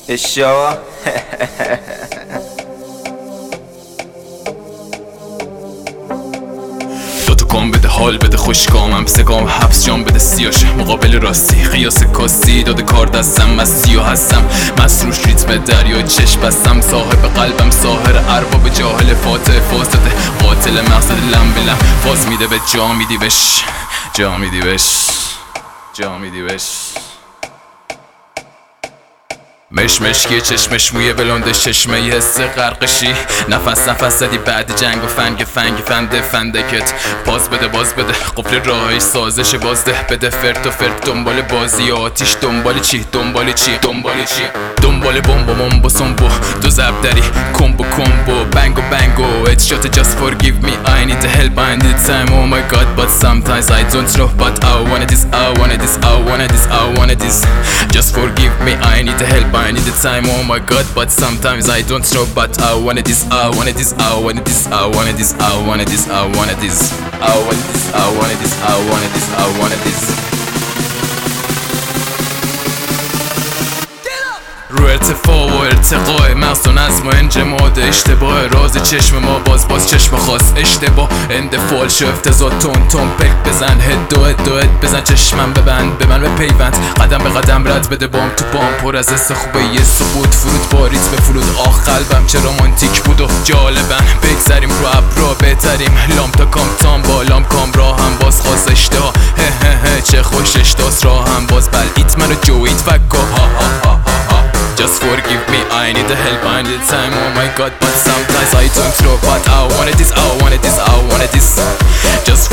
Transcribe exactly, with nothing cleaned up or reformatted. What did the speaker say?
اشتباه دوتا کام بده حال بده خوشگامم سگام حبس جام بده سیاش مقابل راستی قیاس کاستی داده کار دستم از سیاه هستم مسروش ریتم دریا چشم بستم صاحب قلبم ساهر ارباب جاهل فاتح فاسده قاتل مقصد لم به لم فاز میده به جا میدی بش جا میدی بش جا میدی بش مشمشکی چشمش موی بلند چشمه ی حس غرقشی نفس نفس زدی بعد جنگ و فنگ فنگ فنده فندکت پاس بده باز بده قفل راهش سازش بازده بده فرت و فرت دنبال بازی آتیش دنبال چی دنبال چی دنبال چی دنبال بمب و ممب سنبو دو زب داری کمبو کمبو بنگو بنگو it's shot just forgive me I need the help I need time oh my god but sometimes I don't know but I wanted this I wanted this I wanted this I wanted this just forgive me I need the help I need the time oh my god but sometimes I don't know but I wanted this I wanted this I wanted this I wanted this I wanted this I wanted this I wanted this I wanted this I wanted this I wanted this رو ارتفاع و ارتقاء مغز و نظم و انجماد اشتباه راز چشم ما باز باز چشم خاص اشتباه اندفال شو افتضاح تون تون پک بزن هد و هد و هد بزن چشمم ببند به من به پیوند قدم به قدم رد بده بام تو بام پر از حس خوبه یه سقوط فرود باریت به فرود آخ قلبم چه رومانتیک بود و جالبن بگذریم رو ابرا بهتریم لام تا کام تام بالام کام را هم باز خواست اشتها هه هه هه چه خوش اشتاس را هم باز بلعیت منو جویت فکا ها ها ها Just forgive me, I need the help, I need the time, oh my god but sometimes I don't know but I wanted this, I wanted this, I wanted this Just